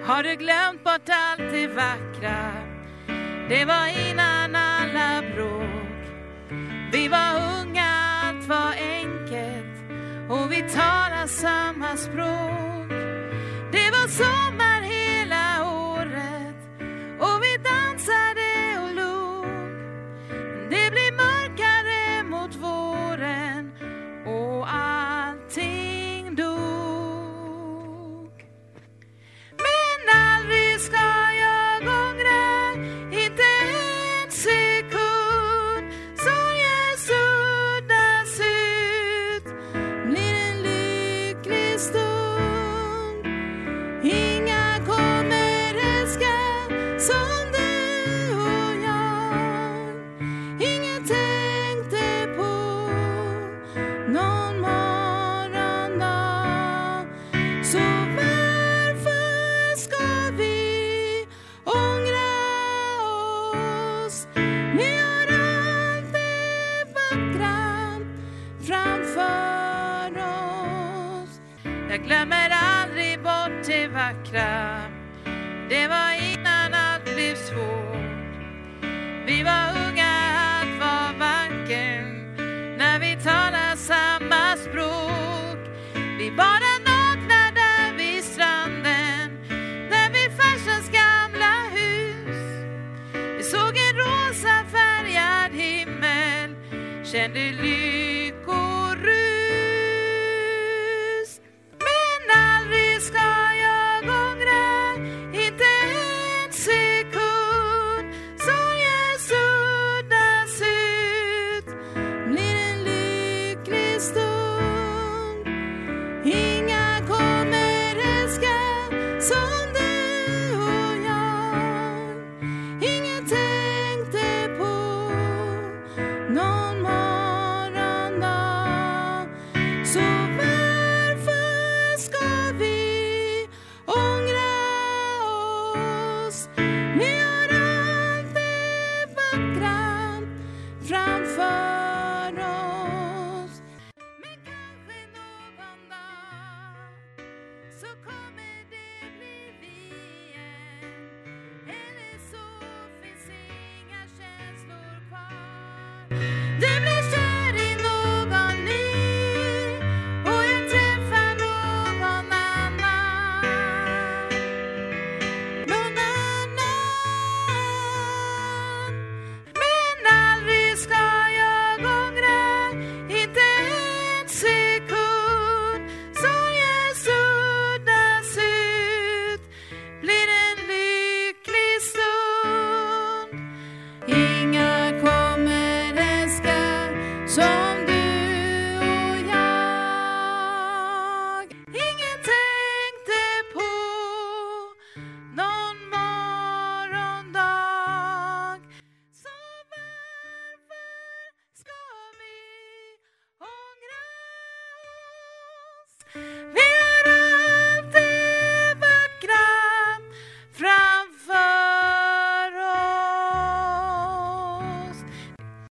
Har du glömt bort allt det vackra? Det var innan alla bråk. Vi var unga, allt var enkelt, och vi talade samma språk. Det var sommar hela året, och vi dansade och log. Det blev mörkare mot våren, och allting dog. Men aldrig ska jag ångra, inte en sekund. Sorgen suddas ut, blir en lycklig stund. Inga kommer älska som du och jag. Ingen tänkte på någon morgondag. Så varför ska vi ångra oss? Vi har allt det vackra framför oss. Jag glömmer aldrig bort det vackra. Det var innan allt blev svårt. Vi var unga, allt var vackert, när vi talade samma språk. Vi badade nakna där vid stranden, där vid farsans gamla hus. Vi såg en rosa färgad himmel, kände